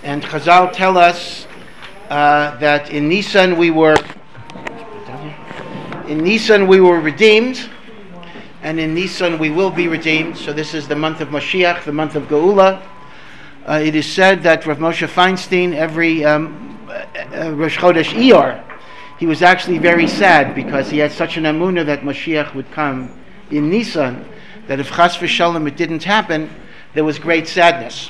And Chazal tell us that in Nisan we were redeemed, and in Nisan we will be redeemed. So this is the month of Mashiach, the month of Geula. It is said that Rav Moshe Feinstein, every Rosh Chodesh Iyar, he was actually very sad because he had such an emunah that Mashiach would come in Nisan, that if Chas v'Shalom it didn't happen, there was great sadness.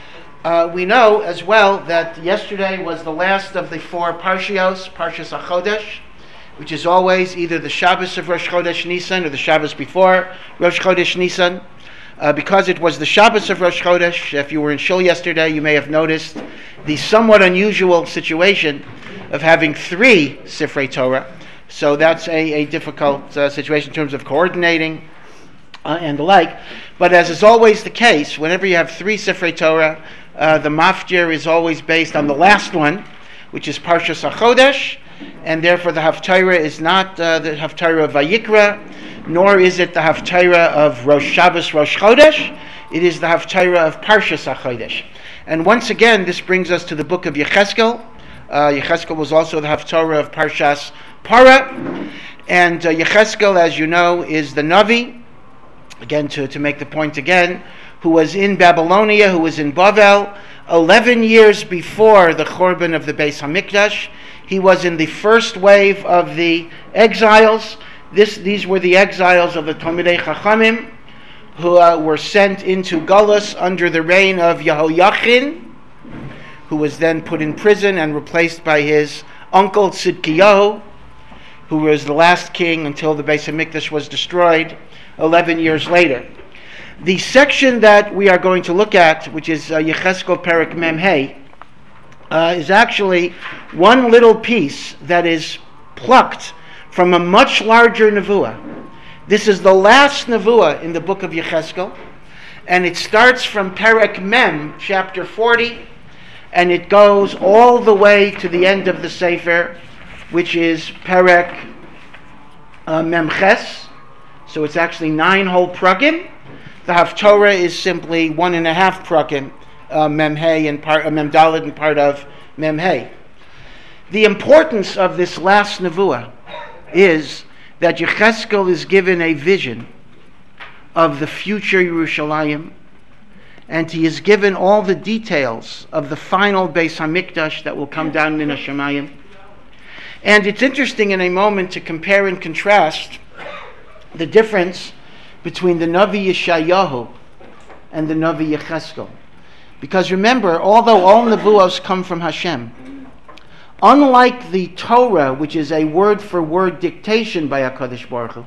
We know as well that yesterday was the last of the four Parshios, Parshas HaChodesh, which is always either the Shabbos of Rosh Chodesh Nisan or the Shabbos before Rosh Chodesh Nisan. Because it was the Shabbos of Rosh Chodesh, if you were in Shul yesterday, you may have noticed the somewhat unusual situation of having three Sifrei Torah. So that's a difficult situation in terms of coordinating and the like. But as is always the case, whenever you have three Sifrei Torah, the maftir is always based on the last one, which is Parshas HaChodesh, and therefore the Haftarah is not the Haftarah of Vayikra, nor is it the Haftarah of Rosh Shabbos, Rosh Chodesh. It is the Haftarah of Parshas HaChodesh. And once again, this brings us to the book of Yecheskel. Yecheskel was also the Haftarah of Parshas Para. And Yecheskel, as you know, is the Navi, again, to make the point again, who was in Babylonia, who was in Bavel, 11 years before the Churban of the Beis HaMikdash. He was in the first wave of the exiles. These were the exiles of the Talmidei Chachamim, who were sent into Galus under the reign of Yehoiachin, who was then put in prison and replaced by his uncle Tzidkiyahu, who was the last king until the Beis HaMikdash was destroyed 11 years later. The section that we are going to look at, which is Yecheskel Perek Mem Hey, is actually one little piece that is plucked from a much larger nevuah. This is the last nevuah in the book of Yecheskel, and it starts from Perek Mem, chapter 40, and it goes all the way to the end of the Sefer, which is Perek Mem Ches. So it's actually 9 whole prakim. The Haftorah is simply 1.5 prakim, Mem Hey and Mem Daled and part of Mem Hey. The importance of this last nevuah is that Yecheskel is given a vision of the future Yerushalayim, and he is given all the details of the final Beis HaMikdash that will come down in Hashemayim. And it's interesting in a moment to compare and contrast the difference between the Navi Yeshayahu and the Navi Yecheskel. Because remember, although all Nevuos come from Hashem, unlike the Torah, which is a word-for-word dictation by HaKadosh Baruch Hu,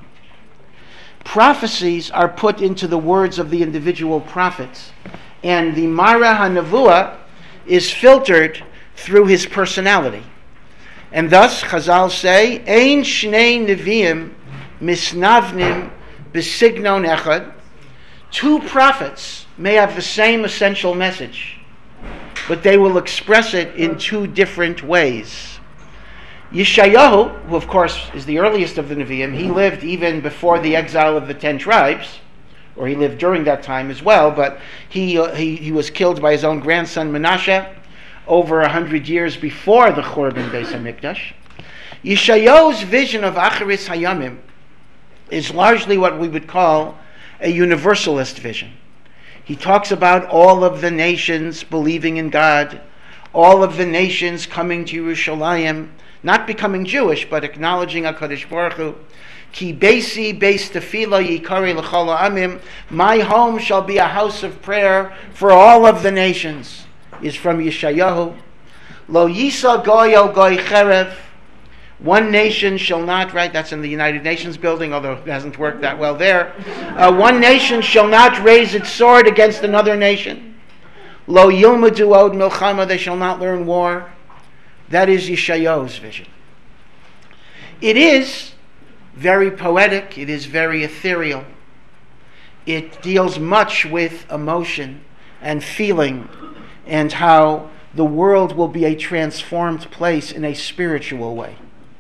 prophecies are put into the words of the individual prophets, and the Mara HaNevuah is filtered through his personality. And thus, Chazal say, Ein Shnei Neviim Misnavnim B'Signon Echad. Two prophets may have the same essential message, but they will express it in two different ways. Yeshayahu, who of course is the earliest of the Nevi'im, he lived even before the exile of the 10 tribes, or he lived during that time as well, but he was killed by his own grandson Menashe over 100 years before the Churban Beis HaMikdash. Yeshayahu's vision of Acharis Hayamim is largely what we would call a universalist vision. He talks about all of the nations believing in God, all of the nations coming to Yerushalayim, not becoming Jewish, but acknowledging HaKadosh Baruch Hu. Ki beisi beis tefillah yikari l'chol ha'amim. My home shall be a house of prayer for all of the nations, is from Yeshayahu. Lo yisa goy el goy cherev. One nation shall not, right, that's in the United Nations building, although it hasn't worked that well there. One nation shall not raise its sword against another nation. Lo yilmadu od milchama, they shall not learn war. That is Yeshayahu's vision. It is very poetic, it is very ethereal. It deals much with emotion and feeling and how the world will be a transformed place in a spiritual way.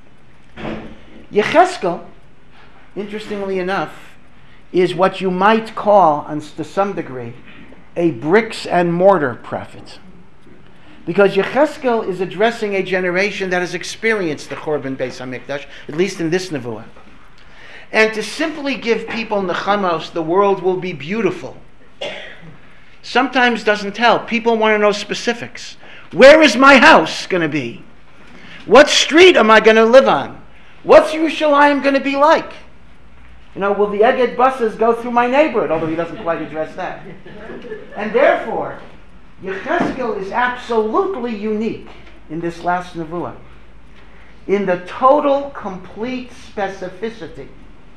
Yecheskel, interestingly enough, is what you might call, to some degree, a bricks and mortar prophet. Because Yecheskel is addressing a generation that has experienced the Churban Beis HaMikdash, at least in this Nevuah. And to simply give people nechamos, the world will be beautiful, sometimes doesn't help. People want to know specifics. Where is my house going to be? What street am I going to live on? What's Yerushalayim going to be like? Will the Egged buses go through my neighborhood? Although he doesn't quite address that. And therefore, Yecheskel is absolutely unique in this last Nevuah, in the total, complete specificity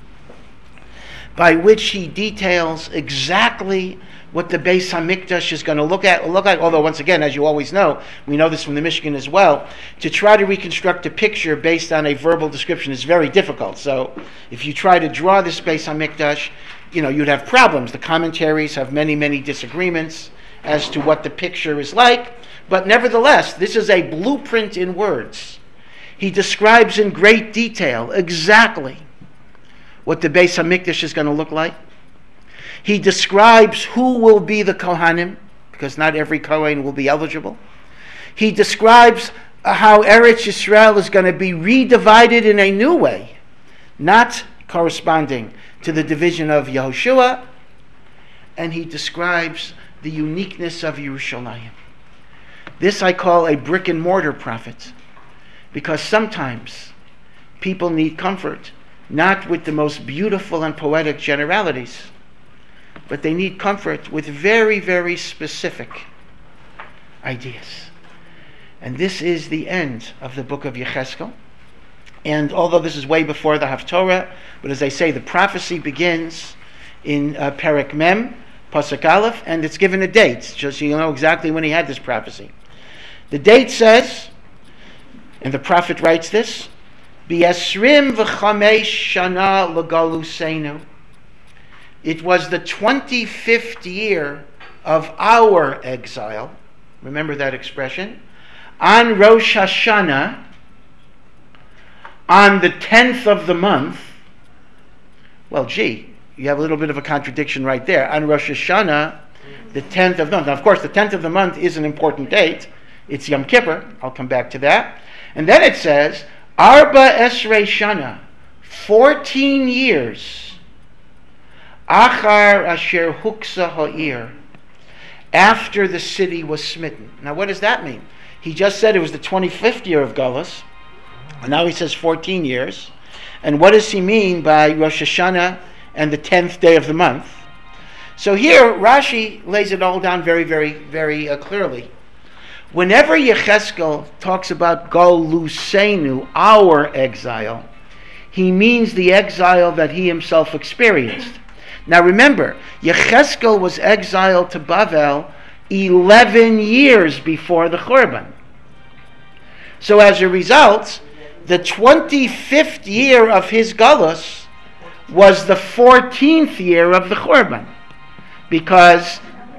by which he details exactly what the Beis HaMikdash is going to look like. Although, once again, as you always know, we know this from the Mishkan as well, to try to reconstruct a picture based on a verbal description is very difficult. So, if you try to draw this Beis HaMikdash, you'd have problems. The commentaries have many, many disagreements as to what the picture is like. But nevertheless, this is a blueprint in words. He describes in great detail exactly what the Beis HaMikdash is going to look like. He describes who will be the Kohanim, because not every Kohen will be eligible. He describes how Eretz Yisrael is going to be redivided in a new way, not corresponding to the division of Yehoshua. And he describes the uniqueness of Yerushalayim. This I call a brick and mortar prophet, because sometimes people need comfort, not with the most beautiful and poetic generalities, but they need comfort with very, very specific ideas. And this is the end of the book of Yecheskel. And although this is way before the Haftorah, but as I say, the prophecy begins in Perek Mem, Pasuk Aleph, and it's given a date, just so you know exactly when he had this prophecy. The date says, and the prophet writes this, B'yesrim v'chamesh shana l'galuseinu. It was the 25th year of our exile. Remember that expression? On Rosh Hashanah, on the 10th of the month. Well, you have a little bit of a contradiction right there. On Rosh Hashanah, the 10th of the month. Now, of course, the 10th of the month is an important date. It's Yom Kippur. I'll come back to that. And then it says, Arba Esrei Shana, 14 years, Achar Asher Huksa Ha'ir, after the city was smitten. Now, what does that mean? He just said it was the 25th year of Galus, and now he says 14 years. And what does he mean by Rosh Hashanah and the 10th day of the month? So here, Rashi lays it all down very, very, very clearly. Whenever Yecheskel talks about Galuseinu, our exile, he means the exile that he himself experienced. Now remember, Yecheskel was exiled to Bavel 11 years before the Churban. So as a result, the 25th year of his Galus was the 14th year of the Churban. Because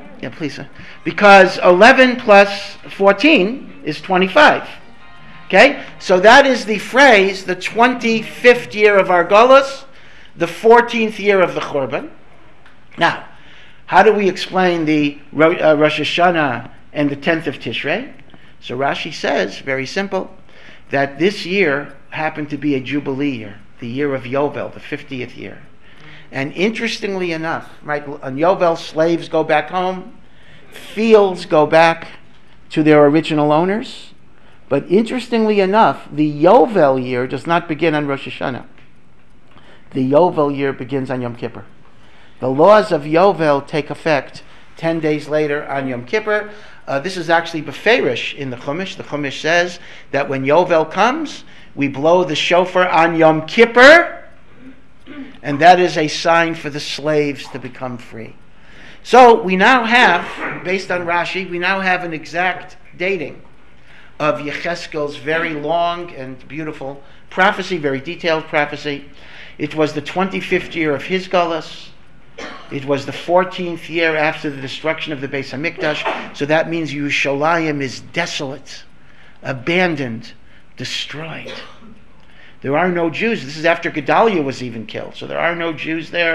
11 plus 14 is 25. Okay? So that is the phrase, the 25th year of our Galus, the 14th year of the Churban. Now, how do we explain the Rosh Hashanah and the 10th of Tishrei? So Rashi says, very simple, that this year happened to be a Jubilee year, the year of Yovel, the 50th year. And interestingly enough, right, on Yovel, slaves go back home, fields go back to their original owners. But interestingly enough, the Yovel year does not begin on Rosh Hashanah. The Yovel year begins on Yom Kippur. The laws of Yovel take effect 10 days later on Yom Kippur. This is actually beferish in the Chumash. The Chumash says that when Yovel comes, we blow the shofar on Yom Kippur, and that is a sign for the slaves to become free. So we now have, based on Rashi, we now have an exact dating of Yecheskel's very long and beautiful prophecy, very detailed prophecy. It was the 25th year of his Galus. It was the 14th year after the destruction of the Beis HaMikdash. So that means Yerushalayim is desolate, abandoned, destroyed. There are no Jews. This is after Gedaliah was even killed. So there are no Jews there.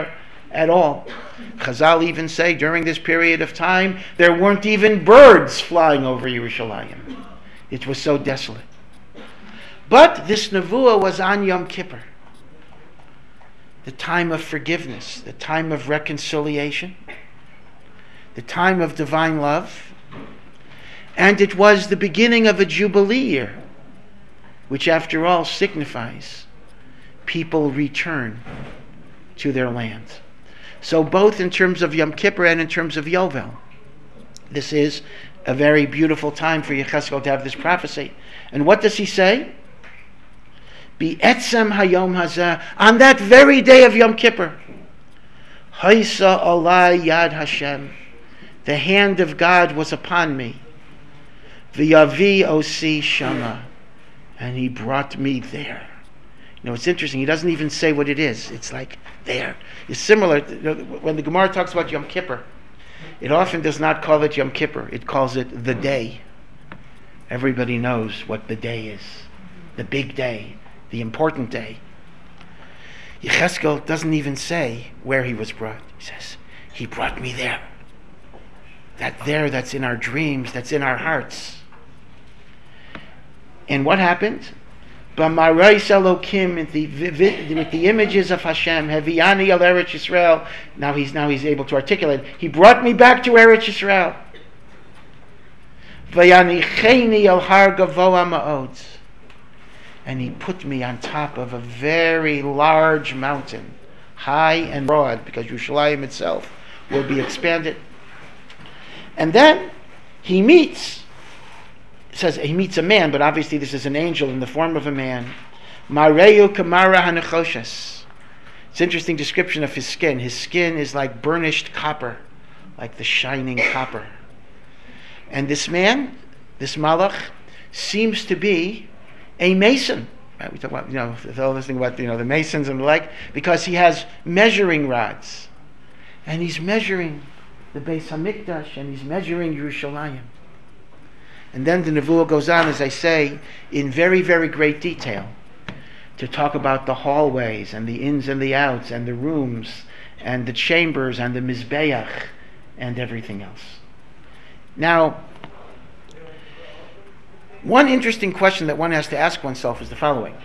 at all. Chazal even say during this period of time there weren't even birds flying over Yerushalayim. It was so desolate. But this nevuah was on Yom Kippur, the time of forgiveness, the time of reconciliation, the time of divine love, and it was the beginning of a Jubilee year, which after all signifies people return to their land. So both in terms of Yom Kippur and in terms of Yovel, this is a very beautiful time for Yecheskel to have this prophecy. And what does he say? Be'etzem hayom hazeh, on that very day of Yom Kippur, Haisa alai yad Hashem, the hand of God was upon me, v'yavi osi shama, and he brought me there. You know, it's interesting, he doesn't even say what it is. It's like there. It's similar, when the Gemara talks about Yom Kippur, it often does not call it Yom Kippur, it calls it the day. Everybody knows what the day is, the big day, the important day. Yecheskel doesn't even say where he was brought. He says, he brought me there. That there that's in our dreams, that's in our hearts. And what happened? B'marais Elokim, with the images of Hashem, Heviani al Eretz Yisrael. Now he's able to articulate. He brought me back to Eretz Yisrael. Vayanicheni al har gavoa ma'od. And he put me on top of a very large mountain, high and broad, because Yerushalayim itself will be expanded. And then he meets, it says he meets a man, but obviously this is an angel in the form of a man. Mareu kamara hanechoshes. It's an interesting description of his skin. His skin is like burnished copper, like the shining copper. And this man, this malach, seems to be a mason. Right? We talk about, all this thing about, the masons and the like, because he has measuring rods. And he's measuring the Beis HaMikdash, and he's measuring Yerushalayim. And then the Nevuah goes on, as I say, in very, very great detail, to talk about the hallways, and the ins and the outs, and the rooms, and the chambers, and the Mizbeach, and everything else. Now, one interesting question that one has to ask oneself is the following.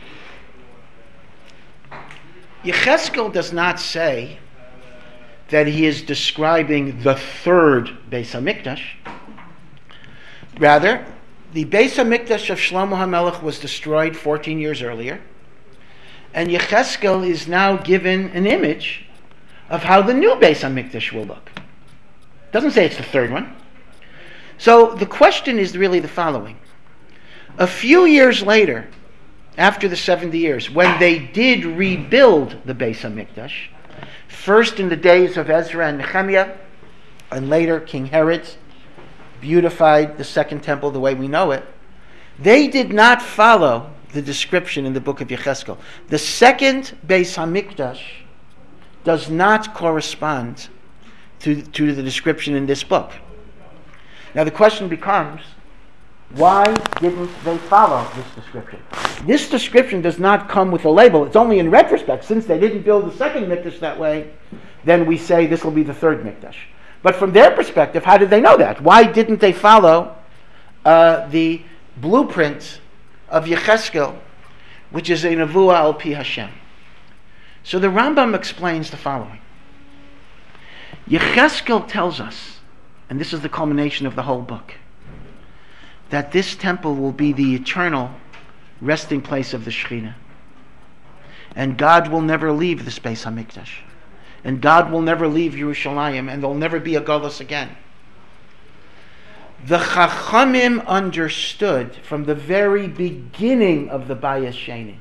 Yecheskel does not say that he is describing the third Beis HaMikdash. Rather, the Beis HaMikdash of Shlomo HaMelech was destroyed 14 years earlier, and Yecheskel is now given an image of how the new Beis HaMikdash will look. Doesn't say it's the third one. So the question is really the following. A few years later, after the 70 years, when they did rebuild the Beis HaMikdash, first in the days of Ezra and Nehemiah, and later King Herod beautified the second temple the way we know it, they did not follow the description in the book of Yecheskel. The second Beis HaMikdash does not correspond to the description in this book. Now the question becomes, why didn't they follow this description? This description does not come with a label. It's only in retrospect. Since they didn't build the second Mikdash that way, then we say this will be the third Mikdash. But from their perspective, how did they know that? Why didn't they follow the blueprint of Yecheskel, which is a Nevuah al Pi Hashem? So the Rambam explains the following. Yecheskel tells us, and this is the culmination of the whole book, that this temple will be the eternal resting place of the Shekhinah. And God will never leave the Beis HaMikdash. And God will never leave Yerushalayim, and there'll never be a Golus again. The Chachamim understood from the very beginning of the Bayis Sheni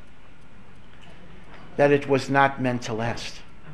that it was not meant to last.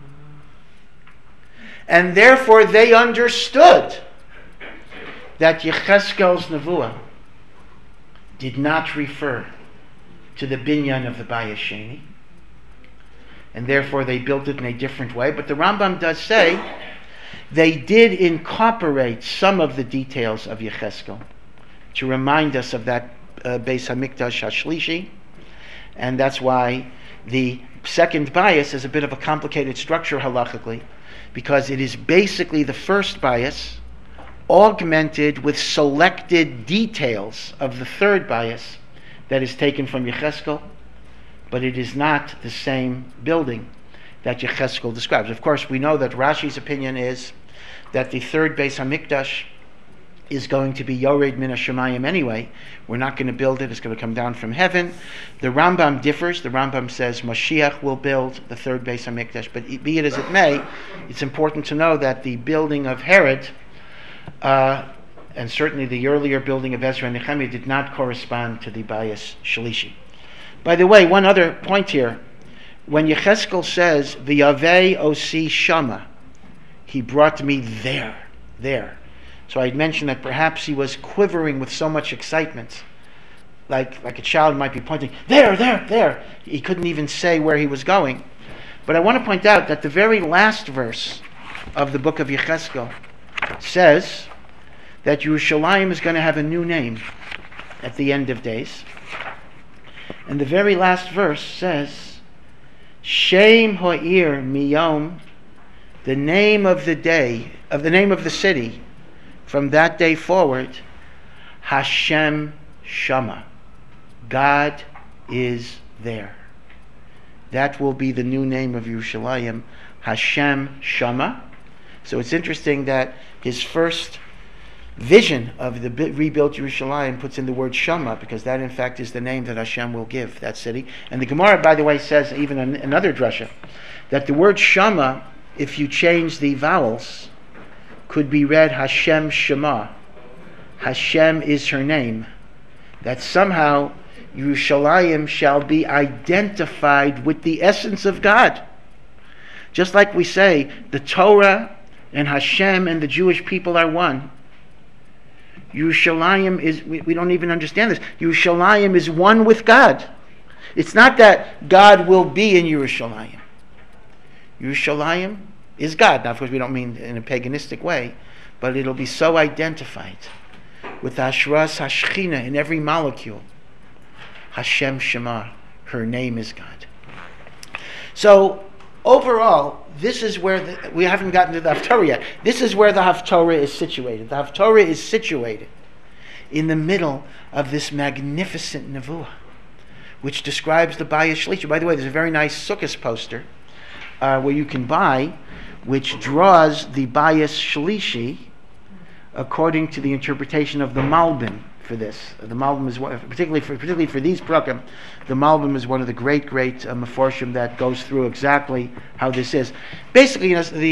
And therefore they understood that Yecheskel's Nevuah did not refer to the binyan of the Bayis Sheni, and therefore they built it in a different way. But the Rambam does say they did incorporate some of the details of Yecheskel to remind us of that Beis HaMikdash HaShlishi, And that's why the second bias is a bit of a complicated structure halachically, because it is basically the first bias augmented with selected details of the third bias that is taken from Yecheskel, but it is not the same building that Yecheskel describes. Of course, we know that Rashi's opinion is that the third Beis HaMikdash is going to be Yored Min HaShamayim anyway. We're not going to build it. It's going to come down from heaven. The Rambam differs. The Rambam says Mashiach will build the third Beis HaMikdash. But be it as it may, it's important to know that the building of Herod, and certainly the earlier building of Ezra and Nehemiah, did not correspond to the Bias Shalishi. By the way, one other point here. When Yecheskel says, V'yavei osi shama, he brought me there. So I had mentioned that perhaps he was quivering with so much excitement, like a child might be pointing, there. He couldn't even say where he was going. But I want to point out that the very last verse of the book of Yecheskel says that Yerushalayim is going to have a new name at the end of days. And the very last verse says, Shem Ha'ir Miyom, the name of the day, of the name of the city, from that day forward, Hashem Shama. God is there. That will be the new name of Yerushalayim, Hashem Shama. So it's interesting that his first vision of the rebuilt Yerushalayim puts in the word Shama, because that in fact is the name that Hashem will give that city. And the Gemara, by the way, says, even another drasha, that the word Shama, if you change the vowels, could be read Hashem Shema. Hashem is her name. That somehow Yerushalayim shall be identified with the essence of God. Just like we say, the Torah and Hashem and the Jewish people are one. Yerushalayim is, we don't even understand this. Yerushalayim is one with God. It's not that God will be in Yerushalayim. Yerushalayim is God. Now, of course, we don't mean in a paganistic way, but it'll be so identified with Ashras Hashchina in every molecule. Hashem Shema, her name is God. So, overall, this is where we haven't gotten to the Haftorah yet. This is where the Haftorah is situated. The Haftorah is situated in the middle of this magnificent Nevuah, which describes the Bayis Shlishi. By the way, there's a very nice Sukkot poster where you can buy, which draws the Bayis Shlishi according to the interpretation of the Malbim for this. The Malbim is one, particularly for these prakim. The Malbim is one of the great meforshim that goes through exactly how this is. Basically,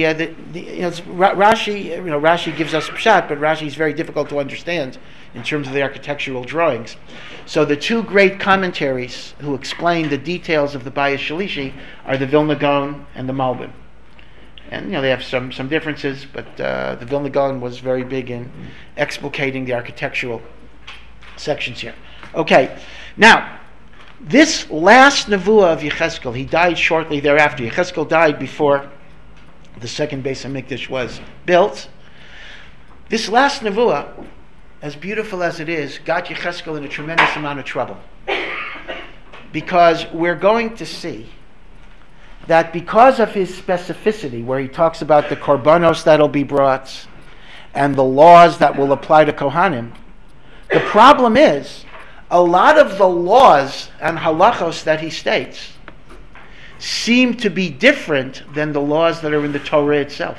Rashi. Rashi gives us pshat, but Rashi is very difficult to understand in terms of the architectural drawings. So the two great commentaries who explain the details of the Bayis Shlishi are the Vilna Gaon and the Malbim. And they have some differences, but the Vilna Gaon was very big in explicating the architectural sections here. Okay, now this last Nevuah of Yecheskel, he died shortly thereafter. Yecheskel died before the second Beis HaMikdash was built. This last Nevuah, as beautiful as it is, got Yecheskel in a tremendous amount of trouble, because we're going to see that because of his specificity, where he talks about the korbanos that'll be brought and the laws that will apply to Kohanim, the problem is a lot of the laws and halachos that he states seem to be different than the laws that are in the Torah itself.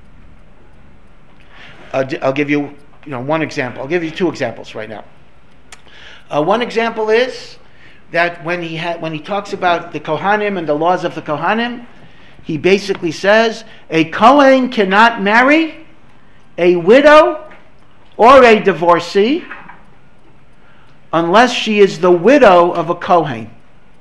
I'll give you, one example. I'll give you two examples right now. One example is that when he talks about the Kohanim and the laws of the Kohanim, he basically says a Kohen cannot marry a widow or a divorcee unless she is the widow of a Kohen.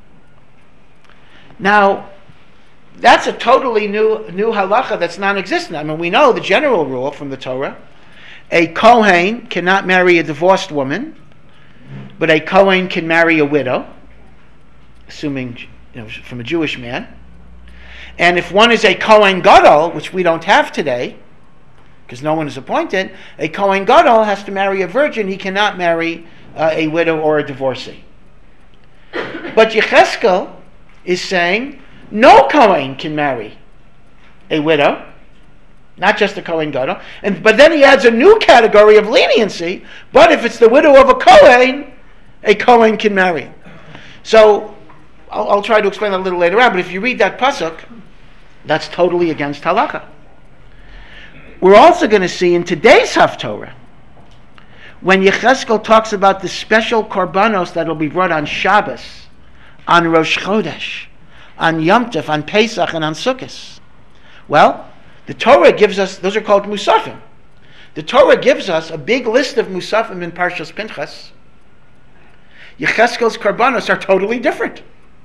Now, that's a totally new halacha that's non-existent. I mean, we know the general rule from the Torah. A Kohen cannot marry a divorced woman, but a Kohen can marry a widow, assuming, from a Jewish man. And if one is a Kohen Gadol, which we don't have today, because no one is appointed, a Kohen Gadol has to marry a virgin. He cannot marry a widow or a divorcee. But But Yecheskel is saying no Kohen can marry a widow, not just a Kohen Gadol. But then he adds a new category of leniency. But if it's the widow of a Kohen can marry. So I'll try to explain that a little later on. But if you read that pasuk, that's totally against halacha. We're also going to see in today's Haftorah, when Yecheskel talks about the special korbanos that will be brought on Shabbos, on Rosh Chodesh, on Yom Tov, on Pesach, and on Sukkot. Well, the Torah gives us, those are called Musafim. The Torah gives us a big list of Musafim in Parshas Pinchas. Yecheskel's korbanos are totally different.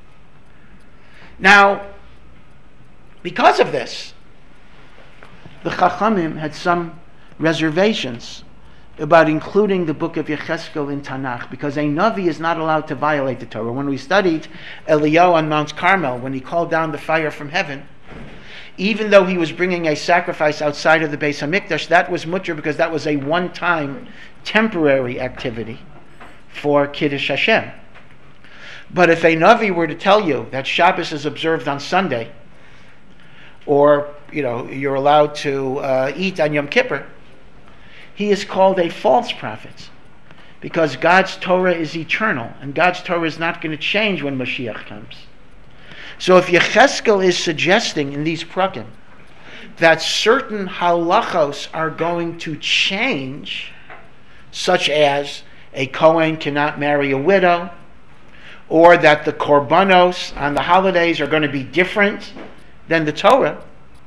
Now, because of this, the Chachamim had some reservations about including the book of Yecheskel in Tanakh, because a Navi is not allowed to violate the Torah. When we studied Eliyahu on Mount Carmel, when he called down the fire from heaven, even though he was bringing a sacrifice outside of the Beis HaMikdash, that was mutter because that was a one-time, temporary activity for Kiddush Hashem. But if a Navi were to tell you that Shabbos is observed on Sunday, or you're allowed to eat on Yom Kippur, he is called a false prophet, because God's Torah is eternal, and God's Torah is not going to change when Mashiach comes. So if Yecheskel is suggesting in these prakim that certain halachos are going to change, such as a Kohen cannot marry a widow, or that the korbanos on the holidays are going to be different than the Torah,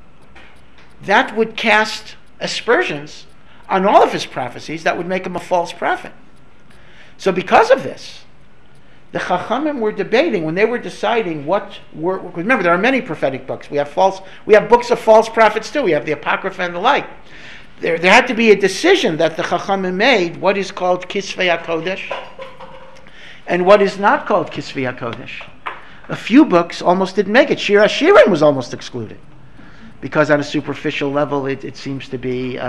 that would cast aspersions on all of his prophecies. That would make him a false prophet. So because of this, the Chachamim were debating when they were deciding what were. Remember, there are many prophetic books. We have books of false prophets too. We have the Apocrypha and the like. There had to be a decision that the Chachamim made, what is called Kisvei HaKodesh and what is not called Kisvei HaKodesh. A few books almost didn't make it. Shir HaShirim was almost excluded, because on a superficial level it seems to be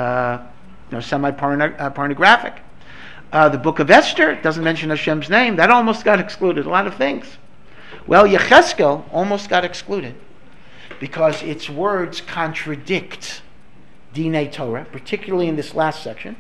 semi-pornographic. The book of Esther doesn't mention Hashem's name. That almost got excluded. A lot of things. Well, Yecheskel almost got excluded because its words contradict Dinei Torah, particularly in this last section.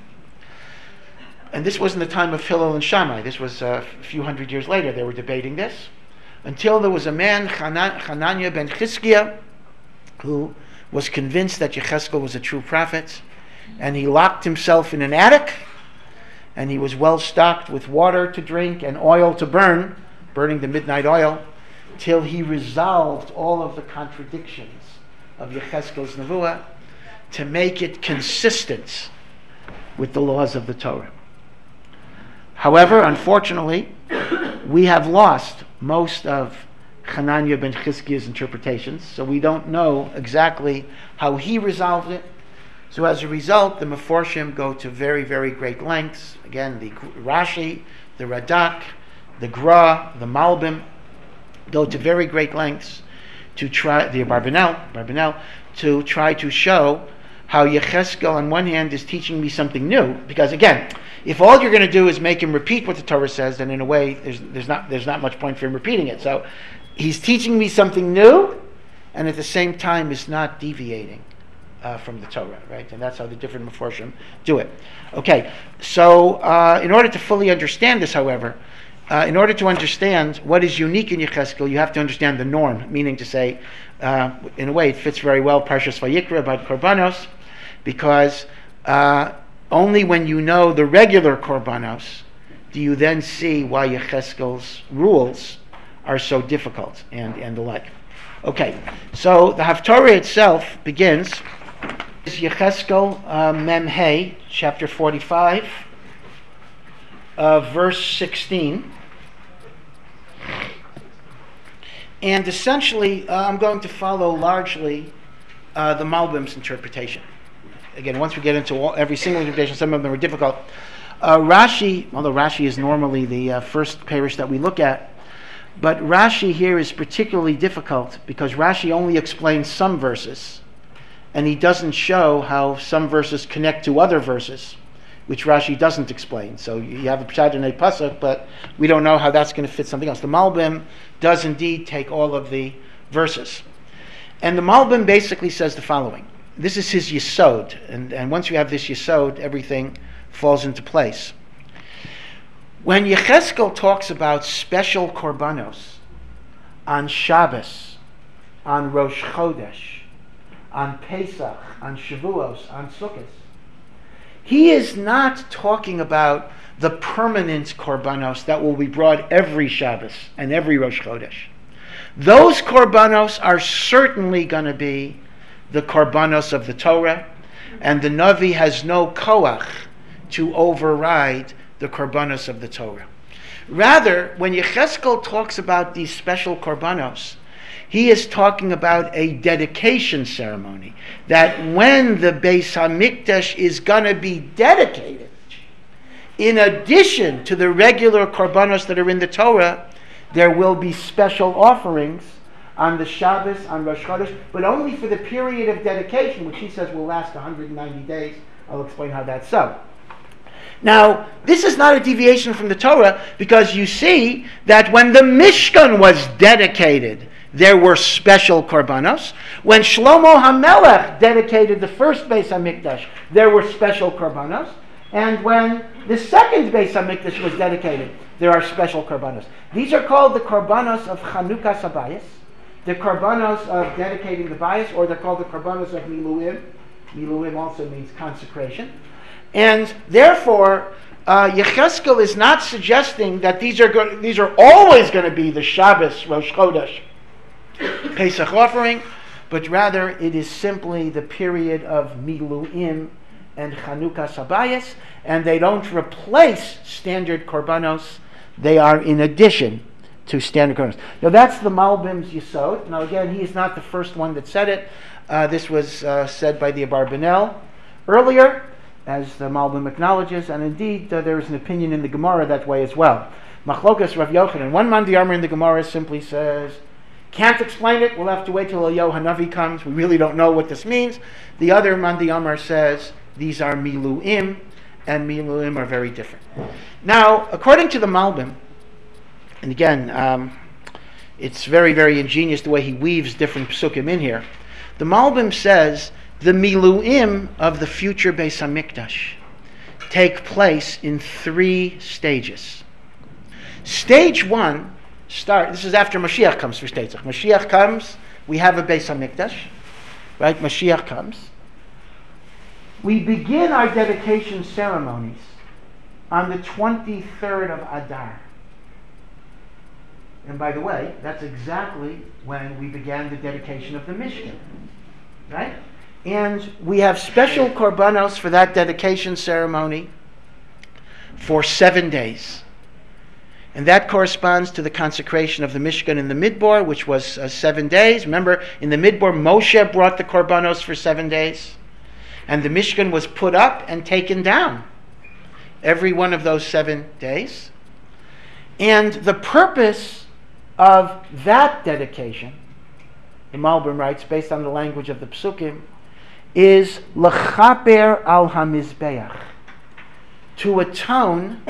And this was in the time of Hillel and Shammai. This was a few hundred years later. They were debating this. Until there was a man, Hananiah ben Chizkiah, who was convinced that Yecheskel was a true prophet, and he locked himself in an attic, and he was well stocked with water to drink and oil to burning the midnight oil, till he resolved all of the contradictions of Yecheskel's Nevuah to make it consistent with the laws of the Torah. However, unfortunately, we have lost most of Hananiah ben Chizkiah's interpretations, so we don't know exactly how he resolved it. So as a result, the Meforshim go to very, very great lengths. Again, the Rashi, the Radak, the Gra, the Malbim go to very great lengths to try, the Barbanel, to try to show how Yecheskel on one hand is teaching me something new. Because again, if all you're going to do is make him repeat what the Torah says, then in a way there's not much point for him repeating it. So he's teaching me something new, and at the same time is not deviating from the Torah, right? And that's how the different Meforshim do it. Okay, so in order to fully understand this, however, in order to understand what is unique in Yecheskel, you have to understand the norm, meaning to say, in a way, it fits very well Parshas Vayikra about Korbanos, because only when you know the regular Korbanos do you then see why Yecheskel's rules are so difficult and the like. Okay, so the Haftorah itself begins, is Yecheskel Mem Hey, chapter 45, verse 16. And essentially, I'm going to follow largely the Malbim's interpretation. Again, once we get into every single interpretation, some of them are difficult. Rashi, although Rashi is normally the first parish that we look at, but Rashi here is particularly difficult because Rashi only explains some verses, and he doesn't show how some verses connect to other verses which Rashi doesn't explain. So you have a pshat and a pasuk, but we don't know how that's going to fit something else. The Malbim does indeed take all of the verses. And the Malbim basically says the following. This is his yesod, and once you have this yesod, everything falls into place. When Yecheskel talks about special korbanos on Shabbos, on Rosh Chodesh, on Pesach, on Shavuos, on Sukkot, he is not talking about the permanent korbanos that will be brought every Shabbos and every Rosh Chodesh. Those korbanos are certainly going to be the korbanos of the Torah, and the Navi has no koach to override the korbanos of the Torah. Rather, when Yecheskel talks about these special korbanos, he is talking about a dedication ceremony, that when the Beis HaMikdash is going to be dedicated, in addition to the regular korbanos that are in the Torah, there will be special offerings on the Shabbos, on Rosh Chodesh, but only for the period of dedication, which he says will last 190 days. I'll explain how that's so. Now, this is not a deviation from the Torah, because you see that when the Mishkan was dedicated, there were special korbanos. When Shlomo HaMelech dedicated the first Beis HaMikdash, there were special korbanos. And when the second Beis HaMikdash was dedicated, there are special korbanos. These are called the korbanos of Chanukas HaBayis, the korbanos of dedicating the bayis, or they're called the korbanos of Miluim. Miluim also means consecration. And therefore, Yecheskel is not suggesting that these are always going to be the Shabbos, Rosh Chodesh, Pesach offering, but rather it is simply the period of Miluim and Chanukas HaBayis, and they don't replace standard korbanos, they are in addition to standard korbanos. Now that's the Malbim's Yesod. Now again, he is not the first one that said it. This was said by the Abarbanel earlier, as the Malbim acknowledges, and indeed there is an opinion in the Gemara that way as well. Machlokas Rav Yochanan, one Mandi Amar in the Gemara simply says, can't explain it, we'll have to wait till Eliyahu Hanavi comes, we really don't know what this means. The other Mandi Amar says, these are Miluim, and Miluim are very different. Now, according to the Malbim, and again, it's very, very ingenious the way he weaves different psukim in here. The Malbim says the Miluim of the future Beis HaMikdash take place in 3 stages. Stage 1, this is after Mashiach comes for stage. Mashiach comes, we have a Beis HaMikdash, right? Mashiach comes. We begin our dedication ceremonies on the 23rd of Adar. And by the way, that's exactly when we began the dedication of the Mishkan, right? And we have special korbanos for that dedication ceremony for 7 days. And that corresponds to the consecration of the Mishkan in the Midbar, which was 7 days. Remember, in the Midbar, Moshe brought the korbanos for 7 days. And the Mishkan was put up and taken down every one of those 7 days. And the purpose of that dedication, the Malbim writes, based on the language of the Psukim, is l'chaper al hamizbeach, to atone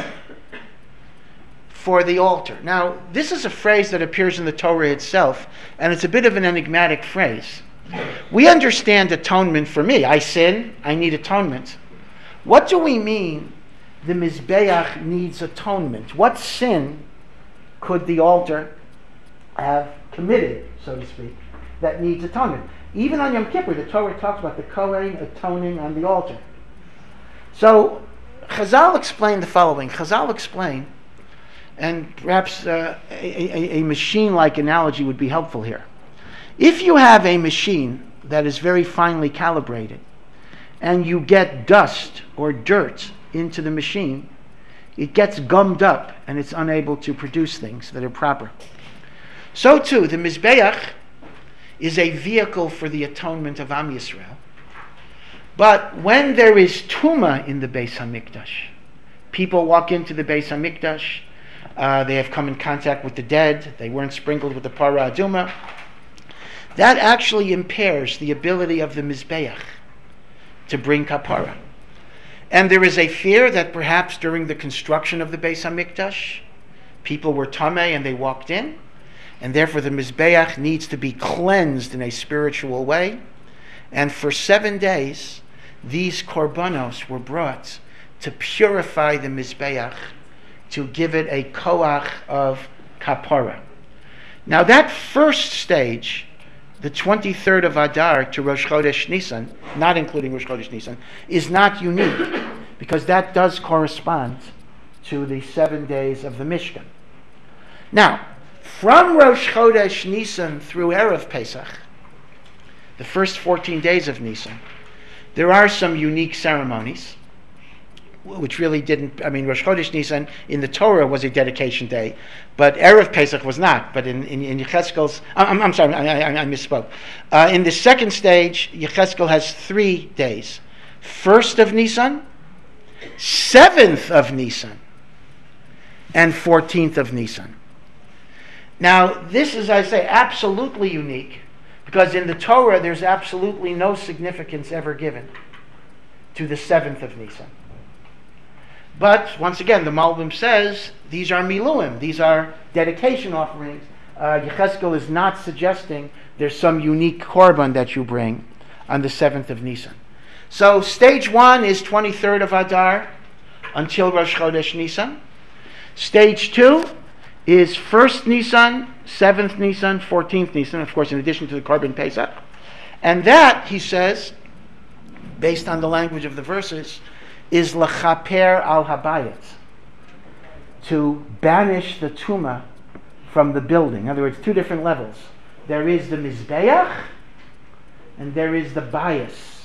for the altar. Now, this is a phrase that appears in the Torah itself, and it's a bit of an enigmatic phrase. We understand atonement for me. I sin, I need atonement. What do we mean the Mizbeach needs atonement? What sin could the altar have committed, so to speak, that needs atonement? Even on Yom Kippur, the Torah talks about the Kohen atoning on the altar. So, Chazal explained the following. Chazal explained, and perhaps a machine-like analogy would be helpful here. If you have a machine that is very finely calibrated, and you get dust or dirt into the machine, it gets gummed up and it's unable to produce things that are proper. So too, the Mizbeach is a vehicle for the atonement of Am Yisrael. But when there is Tuma in the Beis HaMikdash, people walk into the Beis HaMikdash, they have come in contact with the dead, they weren't sprinkled with the Parah Aduma, that actually impairs the ability of the Mizbeach to bring kapara. And there is a fear that perhaps during the construction of the Beis HaMikdash, people were tamei and they walked in, and therefore the Mizbeach needs to be cleansed in a spiritual way. And for 7 days, these korbanos were brought to purify the Mizbeach, to give it a koach of kapara. Now that first stage, the 23rd of Adar to Rosh Chodesh Nisan, not including Rosh Chodesh Nisan, is not unique, because that does correspond to the 7 days of the Mishkan. Now, from Rosh Chodesh Nisan through Erev Pesach, the first 14 days of Nisan, there are some unique ceremonies, which really didn't, Rosh Chodesh Nisan in the Torah was a dedication day, but Erev Pesach was not. But in Yechezkel's, I'm sorry, I misspoke. In the second stage, Yechezkel has 3 days. 1st of Nisan, 7th of Nisan, and 14th of Nisan. Now, this is, I say, absolutely unique, because in the Torah there's absolutely no significance ever given to the 7th of Nisan. But, once again, the Malbim says, these are miluim, these are dedication offerings. Yechezkel is not suggesting there's some unique korban that you bring on the 7th of Nisan. So, stage 1 is 23rd of Adar until Rosh Chodesh Nisan. Stage 2 is 1st Nisan, 7th Nisan, 14th Nisan, of course, in addition to the Korban Pesach. And that, he says, based on the language of the verses, is l'chaper al habayit, to banish the tumah from the building. In other words, 2 different levels. There is the mizbeach, and there is the bias.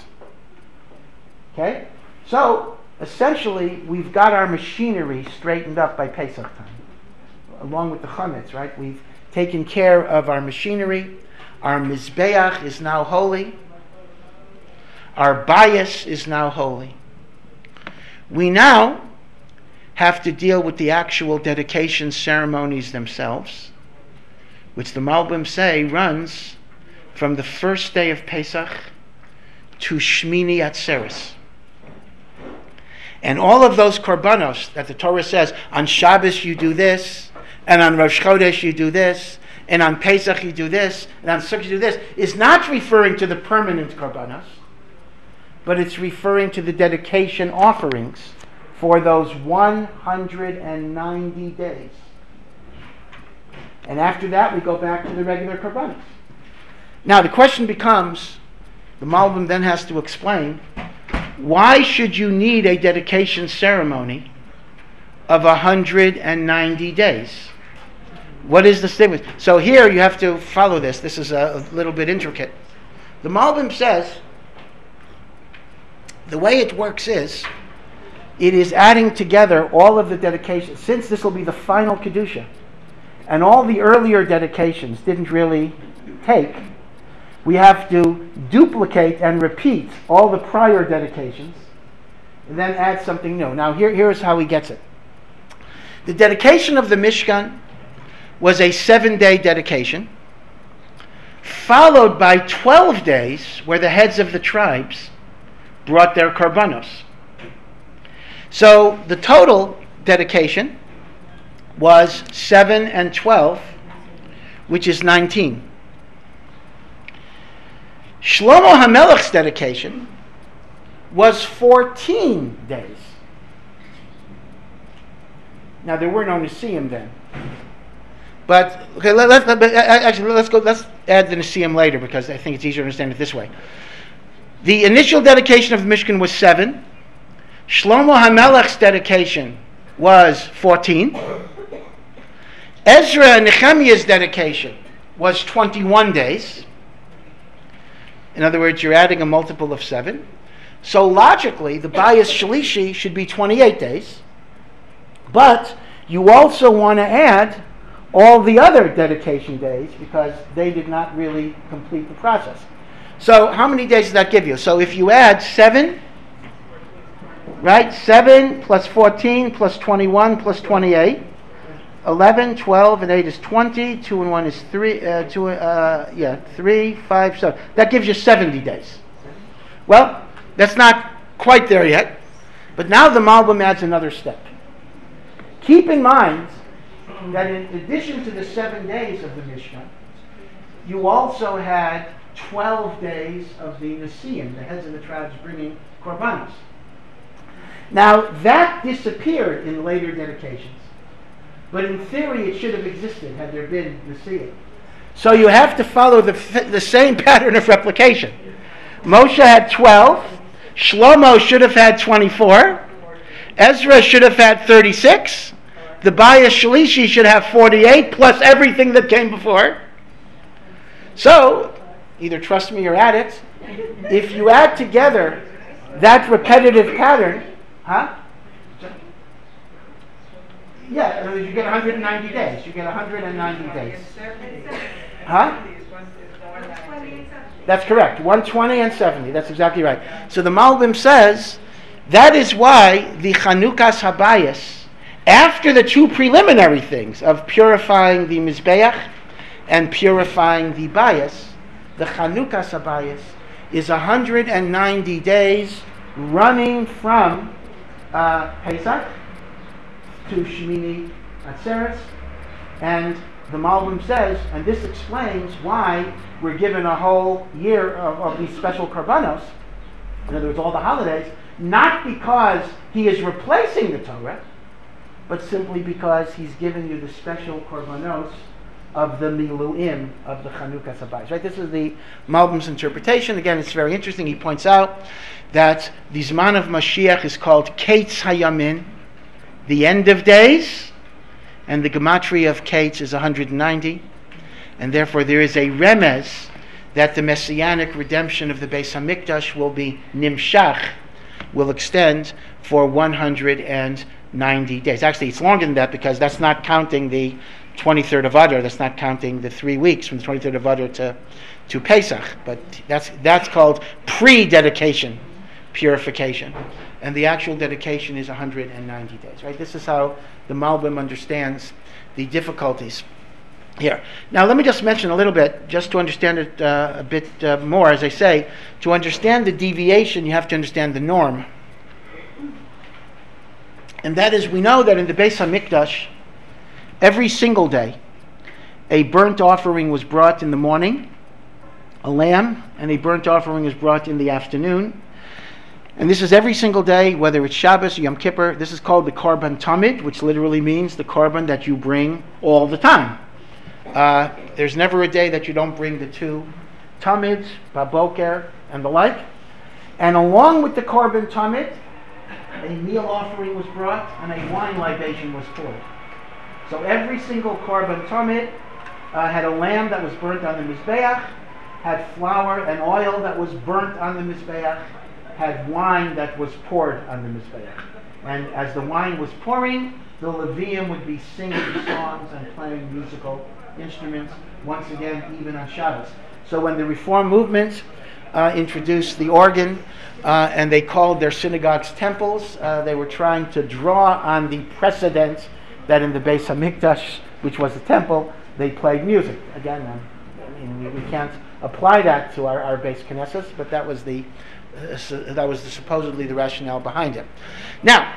Okay? So, essentially, we've got our machinery straightened up by Pesach time, along with the chametz, right? We've taken care of our machinery. Our mizbeach is now holy. Our bias is now holy. We now have to deal with the actual dedication ceremonies themselves, which the Malbim say runs from the first day of Pesach to Shmini Atzeres. And all of those korbanos that the Torah says, on Shabbos you do this, and on Rosh Chodesh you do this, and on Pesach you do this, and on Sukkot you do this, is not referring to the permanent korbanos, but it's referring to the dedication offerings for those 190 days. And after that, we go back to the regular korbanos. Now, the question becomes, the Malbim then has to explain, why should you need a dedication ceremony of 190 days? What is the statement? So here you have to follow this. This is a little bit intricate. The Malbim says, the way it works is, it is adding together all of the dedications. Since this will be the final Kedusha, and all the earlier dedications didn't really take, we have to duplicate and repeat all the prior dedications, and then add something new. Now here's how he gets it. The dedication of the Mishkan was a 7-day dedication, followed by 12 days where the heads of the tribes brought their korbanos. So the total dedication was 7 and 12, which is 19. Shlomo HaMelech's dedication was 14 days. Now there were no Nisim then. But okay, let's add the Nisim later, because I think it's easier to understand it this way. The initial dedication of the Mishkan was 7. Shlomo HaMelech's dedication was 14. Ezra and Nehemiah's dedication was 21 days. In other words, you're adding a multiple of 7. So logically, the Bayis Shlishi should be 28 days. But you also want to add all the other dedication days, because they did not really complete the process. So how many days does that give you? So if you add 7, right? 7 plus 14 plus 21 plus 28. 11, 12, and 8 is 20. 2 and 1 is 3. 3, 5, 7. That gives you 70 days. Well, that's not quite there yet. But now the Malbim adds another step. Keep in mind that in addition to the 7 days of the Mishnah, you also had 12 days of the Nesiim, the heads of the tribes bringing korbanos. Now, that disappeared in later dedications. But in theory, it should have existed had there been Nesiim. So you have to follow the same pattern of replication. Moshe had 12. Shlomo should have had 24. Ezra should have had 36. The Bayis Shalishi should have 48, plus everything that came before. So, either trust me or add it. If you add together that repetitive pattern, yeah, you get 190 days. You get 190 days. That's correct. 120 and 70. That's exactly right. So the Malbim says that is why the Chanukas Habayis, after the two preliminary things of purifying the Mizbeach and purifying the Bayis, the Chanukas Habayis is 190 days running from Pesach to Shemini Atzeres, and the Malbim says, and this explains why we're given a whole year of these special korbanos, in other words, all the holidays, not because he is replacing the Torah, but simply because he's given you the special korbanos of the Miluim of the Chanukas Habayis. Right? This is the Malbim's interpretation. Again, it's very interesting. He points out that the Zman of Mashiach is called Kates Hayamin, the end of days, and the gematria of Kates is 190, and therefore there is a remez that the messianic redemption of the Beis Hamikdash will be nimshach, will extend for 190 days. Actually, it's longer than that because that's not counting the 23rd of Adar. That's not counting the 3 weeks from the 23rd of Adar to Pesach. But that's called pre-dedication purification, and the actual dedication is 190 days. Right? This is how the Malbim understands the difficulties here. Now, let me just mention a little bit, just to understand it a bit more. As I say, to understand the deviation, you have to understand the norm. And that is, we know that in the Beis HaMikdash, every single day, a burnt offering was brought in the morning, a lamb, and a burnt offering is brought in the afternoon. And this is every single day, whether it's Shabbos or Yom Kippur. This is called the Korban Tamid, which literally means the korban that you bring all the time. There's never a day that you don't bring the two Tamids, Baboker, and the like. And along with the Korban Tamid, a meal offering was brought and a wine libation was poured. So every single Korban Tamid had a lamb that was burnt on the Mizbeach, had flour and oil that was burnt on the Mizbeach, had wine that was poured on the Mizbeach. And as the wine was pouring, the Levium would be singing songs and playing musical instruments, once again, even on Shabbos. So when the Reform movement introduced the organ, and they called their synagogues temples, they were trying to draw on the precedent that in the Beis HaMikdash, which was a temple, they played music. Again, we can't apply that to our Beis Knesset, but that was supposedly the rationale behind it. Now,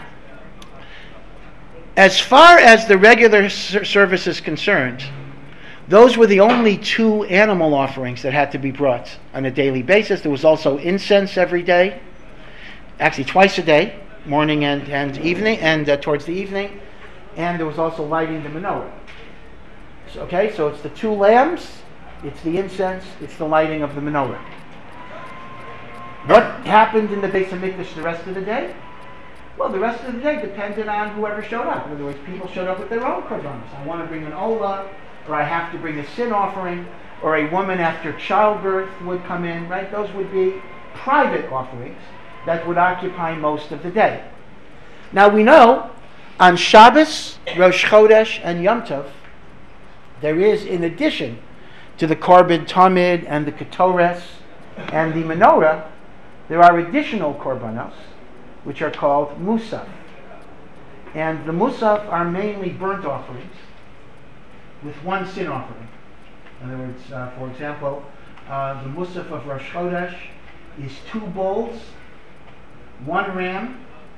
as far as the regular service is concerned, those were the only 2 animal offerings that had to be brought on a daily basis. There was also incense every day, actually twice a day, morning and evening, and towards the evening, and there was also lighting the menorah. So it's the 2 lambs, it's the incense, it's the lighting of the menorah. What happened in the Beis HaMikdash the rest of the day? Well, the rest of the day depended on whoever showed up. In other words, people showed up with their own korbanos. I want to bring an olah, or I have to bring a sin offering, or a woman after childbirth would come in, right? Those would be private offerings that would occupy most of the day. Now we know on Shabbos, Rosh Chodesh, and Yom Tov, there is, in addition to the Korban Tamid and the Ketores and the Menorah, there are additional korbanos, which are called Musaf. And the Musaf are mainly burnt offerings with 1 sin offering. In other words, for example, the Musaf of Rosh Chodesh is 2 bulls, 1 ram,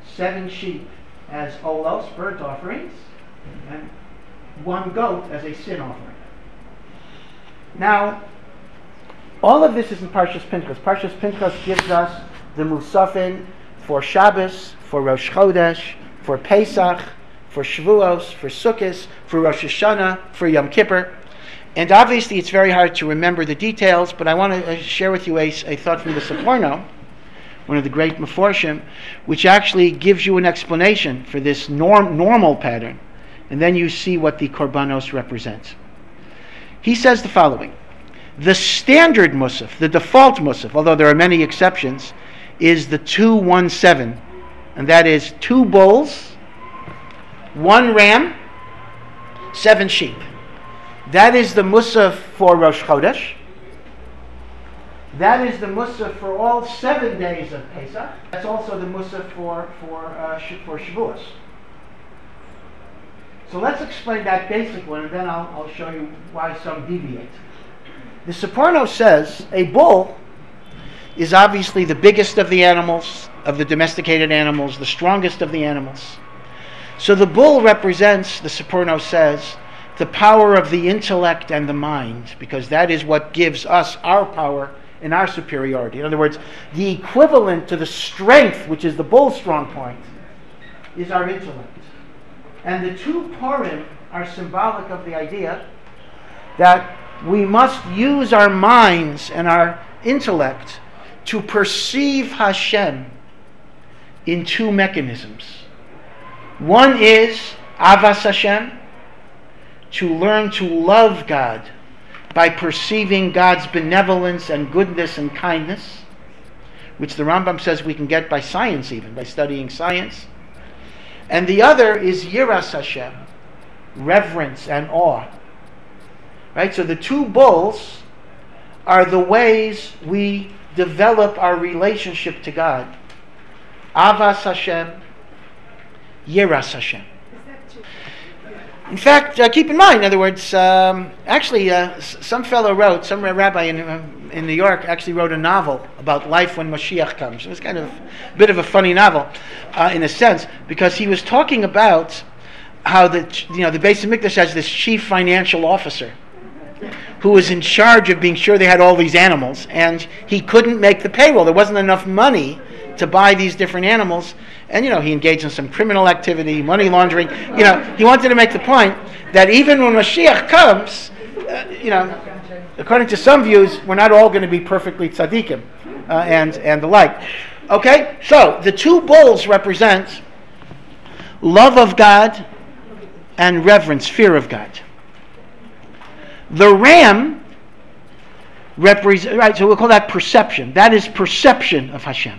7 sheep as olos, burnt offerings, and 1 goat as a sin offering. Now, all of this is in Parshas Pinchas. Parshas Pinchas gives us the Musafin for Shabbos, for Rosh Chodesh, for Pesach, for Shavuos, for Sukkot, for Rosh Hashanah, for Yom Kippur. And obviously it's very hard to remember the details, but I want to share with you a thought from the Seforno, one of the great Meforshim, which actually gives you an explanation for this normal pattern. And then you see what the Korbanos represents. He says the following: the standard Musaf, the default Musaf, although there are many exceptions, is the 2-1-7. And that is 2 bulls, 1 ram, 7 sheep. That is the Musaf for Rosh Chodesh. That is the Musaf for all 7 days of Pesach. That's also the Musaf for Shavuos. So let's explain that basic one, and then I'll show you why some deviate. The Seforno says a bull is obviously the biggest of the animals, of the domesticated animals, the strongest of the animals. So the bull represents, the Seforno says, the power of the intellect and the mind, because that is what gives us our power and our superiority. In other words, the equivalent to the strength, which is the bull's strong point, is our intellect. And the 2 Purim are symbolic of the idea that we must use our minds and our intellect to perceive Hashem in 2 mechanisms. One is Avas Hashem, to learn to love God by perceiving God's benevolence and goodness and kindness, which the Rambam says we can get by science, even by studying science. And the other is Yiras Hashem, reverence and awe. Right? So the 2 bulls are the ways we develop our relationship to God. Avas Hashem, Yiras Hashem. In fact, keep in mind, in other words, some rabbi in New York actually wrote a novel about life when Mashiach comes. It was kind of a bit of a funny novel, in a sense, because he was talking about how the Beis Hamikdash has this chief financial officer who was in charge of being sure they had all these animals, and he couldn't make the payroll. There wasn't enough money to buy these different animals, and he engaged in some criminal activity, money laundering. He wanted to make the point that even when Mashiach comes, according to some views, we're not all going to be perfectly tzaddikim and the like. Okay, so the 2 bulls represent love of God and reverence, fear of God. The ram represents, right, so we'll call that perception. That is perception of Hashem.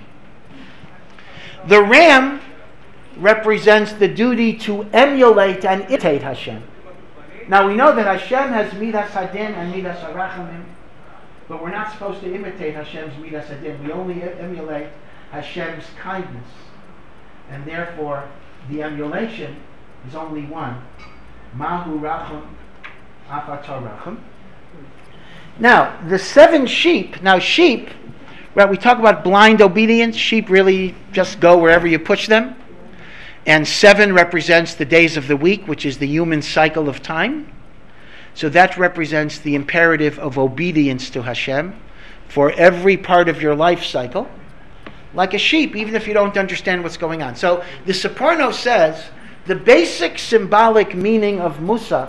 The ram represents the duty to emulate and imitate Hashem. Now we know that Hashem has Midas Hadin and Midas Harachamim, but we're not supposed to imitate Hashem's Midas Hadin. We only emulate Hashem's kindness. And therefore, the emulation is only one. Mahu Racham, Afatar Racham. Now, the 7 sheep, right, we talk about blind obedience. Sheep really just go wherever you push them. And 7 represents the days of the week, which is the human cycle of time. So that represents the imperative of obedience to Hashem for every part of your life cycle. Like a sheep, even if you don't understand what's going on. So the Seforno says the basic symbolic meaning of Musaf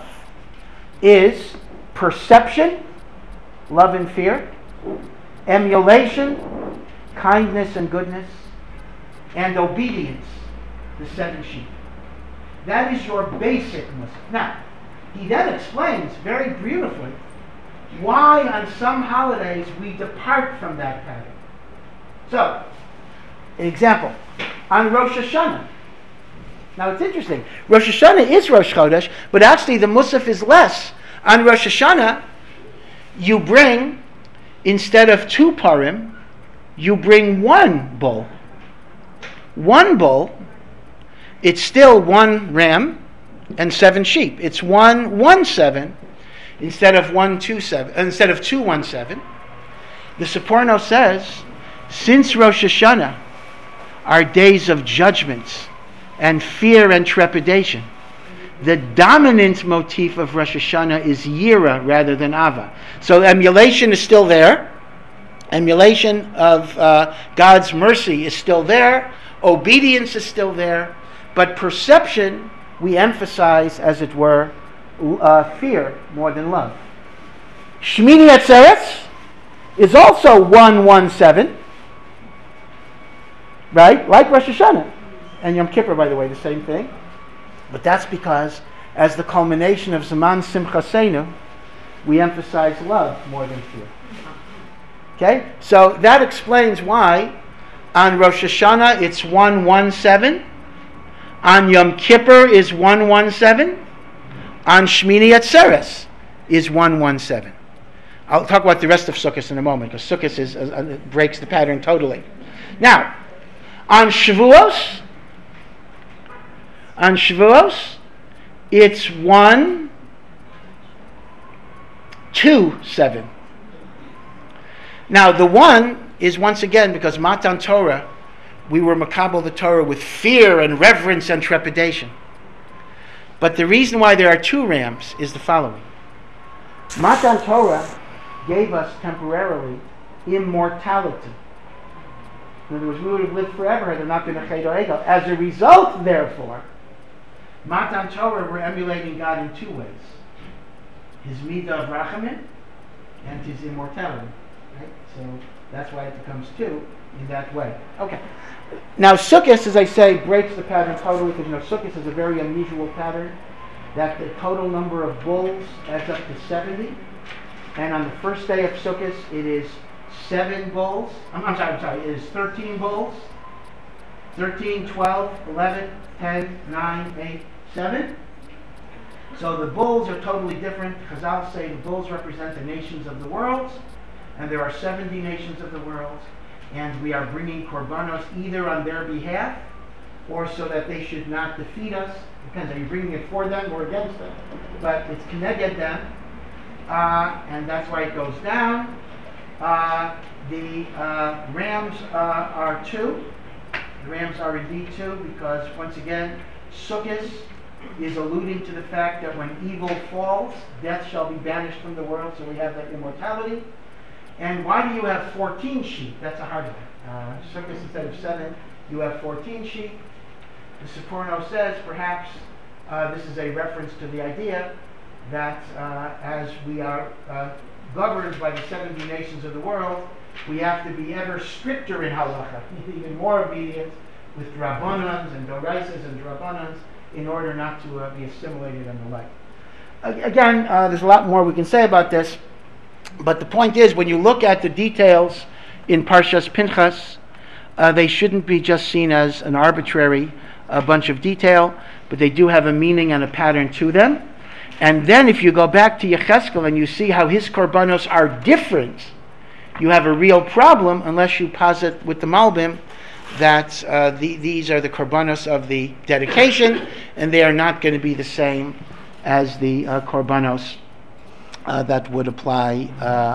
is perception, love and fear, emulation, kindness and goodness, and obedience, the 7 sheep. That is your basic Musaf. Now, he then explains very beautifully why on some holidays we depart from that pattern. So, an example, on Rosh Hashanah. Now it's interesting. Rosh Hashanah is Rosh Chodesh, but actually the Musaf is less. On Rosh Hashanah, you bring, instead of 2 parim, you bring 1 bull. 1 bull, it's still 1 ram and 7 sheep. It's 1-1-7 instead of 1-2-7, instead of 2-1-7. The Seforno says, since Rosh Hashanah, are days of judgments and fear and trepidation. The dominant motif of Rosh Hashanah is Yira rather than Ava. So emulation is still there. Emulation of God's mercy is still there. Obedience is still there. But perception, we emphasize, as it were, fear more than love. Shmini Atzeres is also 117, right? Like Rosh Hashanah. And Yom Kippur, by the way, the same thing. But that's because, as the culmination of Zaman Simchaseinu, we emphasize love more than fear. Okay? So that explains why on Rosh Hashanah it's 117, on Yom Kippur is 117, on Shmini Atzeres is 117. I'll talk about the rest of Sukkot in a moment, because Sukkot breaks the pattern totally. Now, on Shavuos, it's 1, 2, 7. Now, the 1 is once again because Matan Torah, we were makabel the Torah with fear and reverence and trepidation. But the reason why there are 2 rams is the following. Matan Torah gave us temporarily immortality. In other words, we would have lived forever had there not been a Chet Egel. As a result, therefore, Matan Torah, we're emulating God in 2 ways. His midah of rachamim and his immortality. Right? So that's why it becomes 2 in that way. Okay. Now Sukkot, as I say, breaks the pattern totally, because Sukkot is a very unusual pattern, that the total number of bulls adds up to 70. And on the first day of Sukkot, it is 7 bulls. I'm sorry, it is 13 bulls. 13, 12, 11, 10, 9, 8, 7. So the bulls are totally different. Chazal say the bulls represent the nations of the world, and there are 70 nations of the world, and we are bringing korbanos either on their behalf or so that they should not defeat us. Depends, are you bringing it for them or against them? But it's keneged them, and that's why it goes down. The rams are 2. The rams are indeed 2 because, once again, Sukkot is alluding to the fact that when evil falls, death shall be banished from the world, so we have that immortality. And why do you have 14 sheep? That's a hard one. Sukkot, instead of 7, you have 14 sheep. The Sephorno says perhaps this is a reference to the idea that as we are governed by the 70 nations of the world, we have to be ever stricter in halacha, even more obedient with drabbanans and doraisas and drabbanans in order not to be assimilated and the like. Again, there's a lot more we can say about this, but the point is, when you look at the details in Parshas Pinchas, they shouldn't be just seen as an arbitrary bunch of detail, but they do have a meaning and a pattern to them. And then if you go back to Yecheskel and you see how his korbanos are different, you have a real problem unless you posit with the Malbim that these are the korbanos of the dedication, and they are not going to be the same as the korbanos that would apply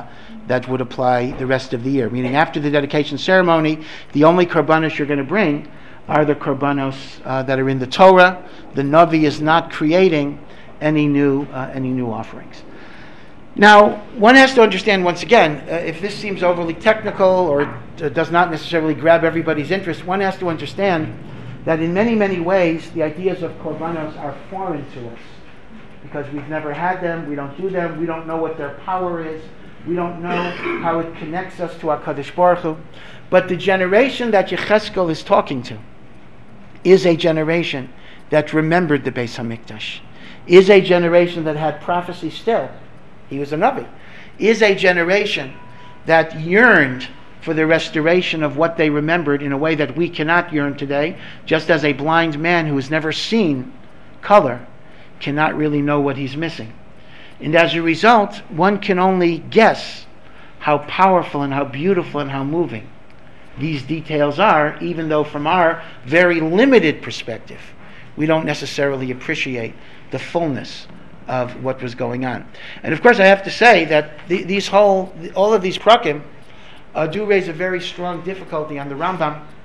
the rest of the year. Meaning, after the dedication ceremony, the only korbanos you're going to bring are the korbanos that are in the Torah. The Navi is not creating any new offerings. Now, one has to understand once again, if this seems overly technical or does not necessarily grab everybody's interest, one has to understand that in many, many ways, the ideas of korbanos are foreign to us because we've never had them, we don't do them, we don't know what their power is, we don't know how it connects us to HaKadosh Baruch Hu. But the generation that Yecheskel is talking to is a generation that remembered the Beis HaMikdash, is a generation that had prophecy still. He was a Navi. Is a generation that yearned for the restoration of what they remembered in a way that we cannot yearn today, just as a blind man who has never seen color cannot really know what he's missing. And as a result, one can only guess how powerful and how beautiful and how moving these details are, even though from our very limited perspective, we don't necessarily appreciate the fullness of what was going on. And of course I have to say that all of these prakim do raise a very strong difficulty on the Rambam,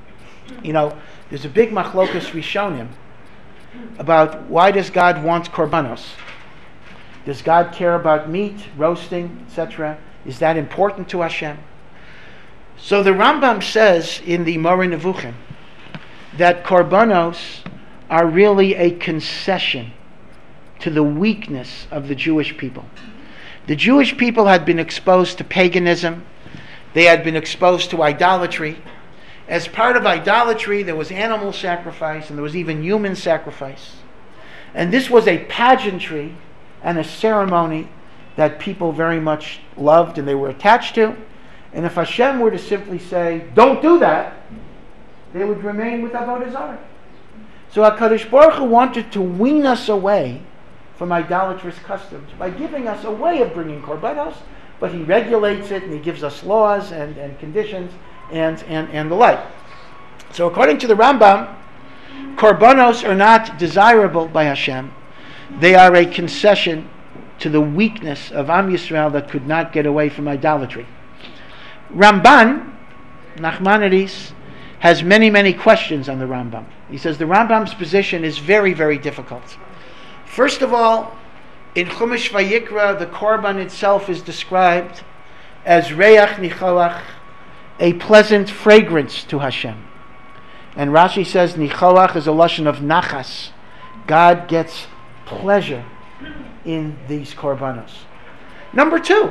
You know, there's a big machlokas rishonim about why does God want korbanos? Does God care about meat, roasting, etc.? Is that important to Hashem? So the Rambam says in the Moreh Nevuchim that korbanos are really a concession to the weakness of the Jewish people. The Jewish people had been exposed to paganism. They had been exposed to idolatry. As part of idolatry, there was animal sacrifice and there was even human sacrifice. And this was a pageantry and a ceremony that people very much loved and they were attached to. And if Hashem were to simply say, don't do that, they would remain with Avodah Zarah. So HaKadosh Baruch Hu wanted to wean us away from idolatrous customs by giving us a way of bringing korbanos, but He regulates it and He gives us laws and conditions and the like. So according to the Rambam, korbanos are not desirable by Hashem. They are a concession to the weakness of Am Yisrael that could not get away from idolatry. Ramban, Nachmanides, has many, many questions on the Rambam. He says the Rambam's position is very, very difficult. First of all, in Chumash Vayikra, the korban itself is described as reach nicholach, a pleasant fragrance to Hashem. And Rashi says nicholach is a lashon of nachas. God gets pleasure in these korbanos. Number two,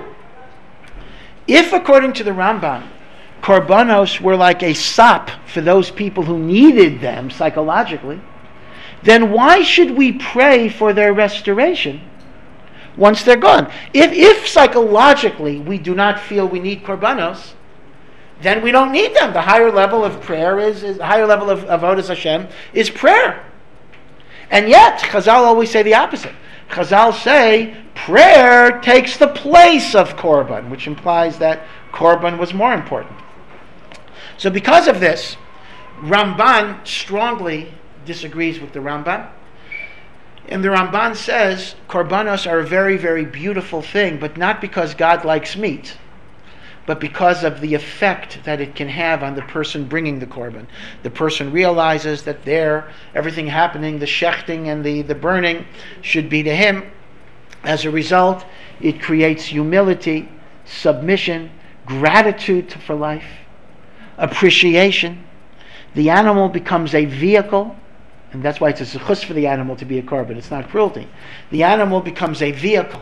if according to the Rambam, korbanos were like a sop for those people who needed them psychologically, then why should we pray for their restoration once they're gone? If psychologically we do not feel we need korbanos, then we don't need them. The higher level of prayer is the higher level of avodas Hashem is prayer. And yet, Chazal always say the opposite. Chazal say prayer takes the place of korban, which implies that korban was more important. So because of this, Ramban strongly disagrees with the Rambam. And the Ramban says korbanos are a very, very beautiful thing, but not because God likes meat, but because of the effect that it can have on the person bringing the korban. The person realizes that everything happening, the shechting and the burning, should be to him. As a result, it creates humility, submission, gratitude for life, appreciation. The animal becomes a vehicle, and that's why it's a zechus for the animal to be a korban. It's not cruelty. The animal becomes a vehicle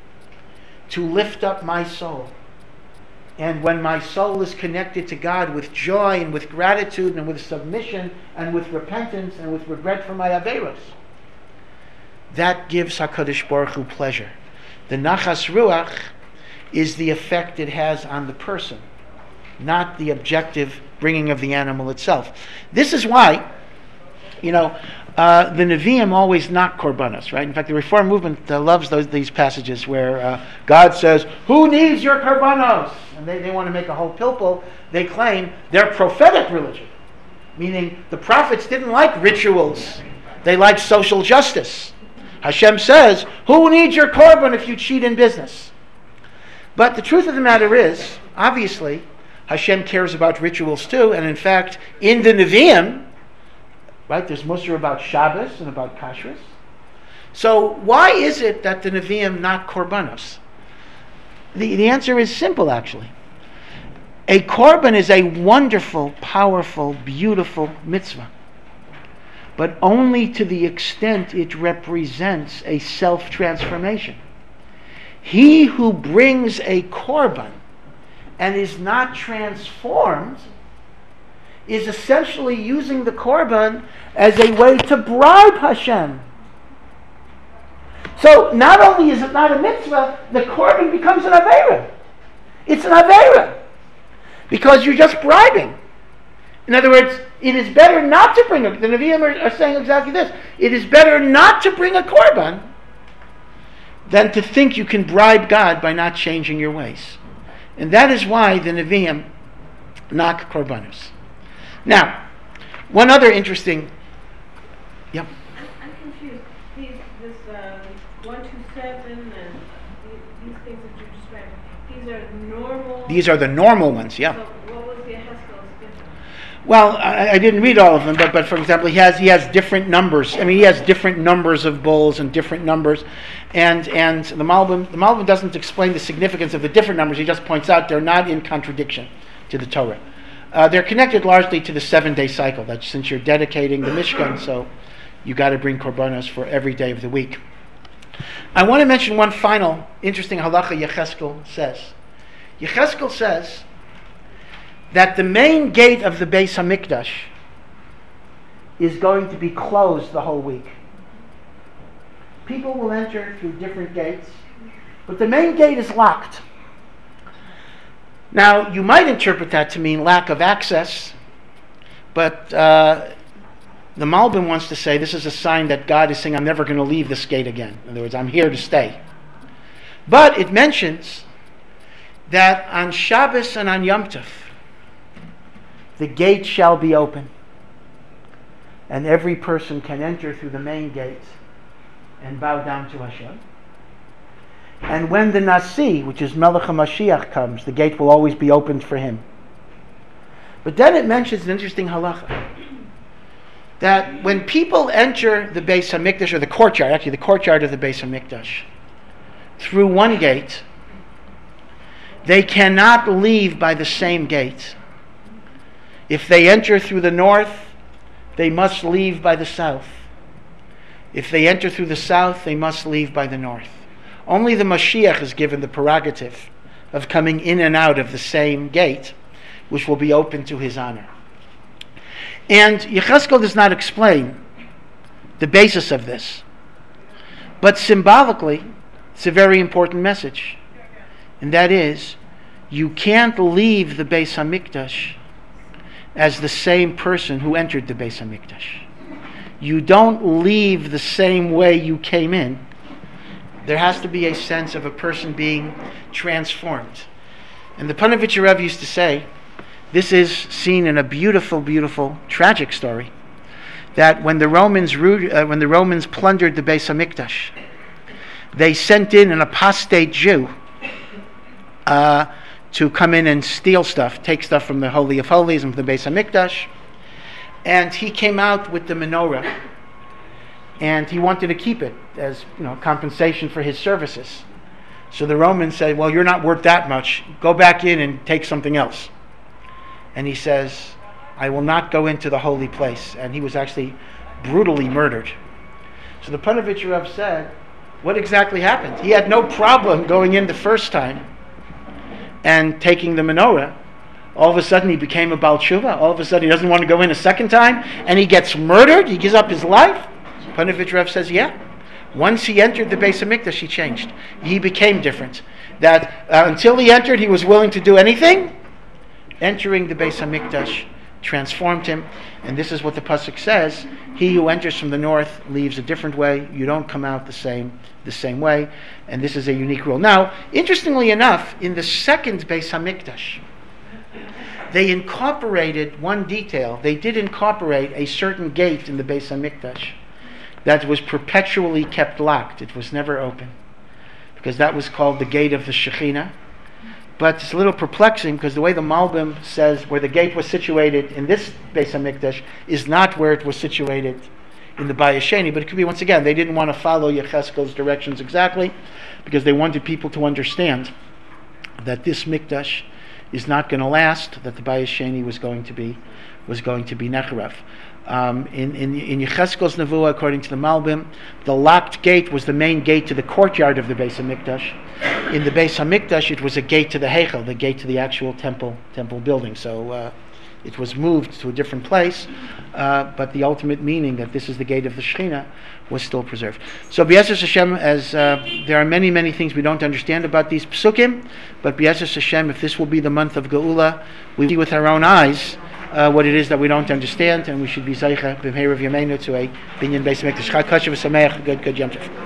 to lift up my soul. And when my soul is connected to God with joy and with gratitude and with submission and with repentance and with regret for my averos, that gives HaKadosh Baruch Hu pleasure. The nachas ruach is the effect it has on the person, not the objective bringing of the animal itself. This is why, the Nevi'im always knock korbanos, right? In fact, the Reform movement loves these passages where God says, who needs your korbanos? And they want to make a whole pilpul. They claim they're prophetic religion, meaning the prophets didn't like rituals. They liked social justice. Hashem says, who needs your korban if you cheat in business? But the truth of the matter is, obviously, Hashem cares about rituals too, and in fact, in the Nevi'im, right, there's Musar about Shabbos and about Kashrus. So why is it that the Nevi'im not korbanos? The answer is simple, actually. A korban is a wonderful, powerful, beautiful mitzvah, but only to the extent it represents a self-transformation. He who brings a korban and is not transformed is essentially using the korban as a way to bribe Hashem. So not only is it not a mitzvah, the korban becomes an aveira. It's an aveira because you're just bribing. In other words, it is better not to bring the Nevi'im are saying exactly this. It is better not to bring a korban than to think you can bribe God by not changing your ways. And that is why the Nevi'im knock korbanos. Now, one other interesting... Yep. I'm confused. This 127 and these things that you're describing, these are normal... These are the normal ones, yeah. So what was the Yeheskel's difference? Well, I didn't read all of them, but for example, he has different numbers. I mean, he has different numbers of bowls and different numbers, and the Malbim doesn't explain the significance of the different numbers. He just points out they're not in contradiction to the Torah. They're connected largely to the 7-day cycle. That since you're dedicating the Mishkan, so you got to bring korbanos for every day of the week. I want to mention one final interesting halacha Yecheskel says. Yecheskel says that the main gate of the Beis Hamikdash is going to be closed the whole week. People will enter through different gates, but the main gate is locked. Now, you might interpret that to mean lack of access, but the Malbim wants to say this is a sign that God is saying, I'm never going to leave this gate again. In other words, I'm here to stay. But it mentions that on Shabbos and on Yom Tov, the gate shall be open, and every person can enter through the main gate and bow down to Hashem. And when the Nasi, which is Melech HaMashiach, comes, the gate will always be opened for him. But then it mentions an interesting halacha, that when people enter the Beis HaMikdash, or the courtyard of the Beis HaMikdash, through one gate, they cannot leave by the same gate. If they enter through the north, they must leave by the south. If they enter through the south, they must leave by the north. Only the Mashiach is given the prerogative of coming in and out of the same gate, which will be open to his honor. And Yecheskel does not explain the basis of this, but symbolically, it's a very important message, and that is, you can't leave the Beis HaMikdash as the same person who entered the Beis HaMikdash. You don't leave the same way you came in. There has to be a sense of a person being transformed. And the Panovich Rebbe used to say, this is seen in a beautiful, beautiful, tragic story, that when the Romans plundered the Beis HaMikdash, they sent in an apostate Jew to come in and steal stuff, take stuff from the Holy of Holies and from the Beis HaMikdash. And he came out with the menorah, and he wanted to keep it as compensation for his services. So the Romans said, well, you're not worth that much. Go back in and take something else. And he says, I will not go into the holy place. And he was actually brutally murdered. So the Panovich Rav said, what exactly happened? He had no problem going in the first time and taking the menorah. All of a sudden he became a Baal Tshuva. All of a sudden he doesn't want to go in a second time, and he gets murdered. He gives up his life. Panovich Rav says, yeah. Once he entered the Beis HaMikdash, he changed. He became different. That until he entered, he was willing to do anything. Entering the Beis HaMikdash transformed him. And this is what the pasuk says: he who enters from the north leaves a different way. You don't come out the same way. And this is a unique rule. Now, interestingly enough, in the second Beis HaMikdash, they incorporated one detail. They did incorporate a certain gate in the Beis HaMikdash that was perpetually kept locked. It was never open, because that was called the gate of the Shekhinah. But it's a little perplexing, because the way the Malbim says where the gate was situated in this Beis HaMikdash is not where it was situated in the Bayis Sheni. But it could be, once again, they didn't want to follow Yecheskel's directions exactly, because they wanted people to understand that this Mikdash is not going to last, that the Bayis Sheni was going to be Necharav. In Yecheskel's Nevuah, according to the Malbim, the locked gate was the main gate to the courtyard of the Beis HaMikdash. In the Beis HaMikdash, it was a gate to the Heichel, the gate to the actual temple building. So it was moved to a different place, but the ultimate meaning that this is the gate of the Shekhinah was still preserved. So B'ezras Hashem, as there are many, many things we don't understand about these psukim, but B'ezras Hashem, if this will be the month of Geula, we see with our own eyes what it is that we don't understand, and we should be Zaycha B'mheirav Yameinu to a Binyan Beis HaMikdash. Chag Kosher V'Sameach, good Yom Tov.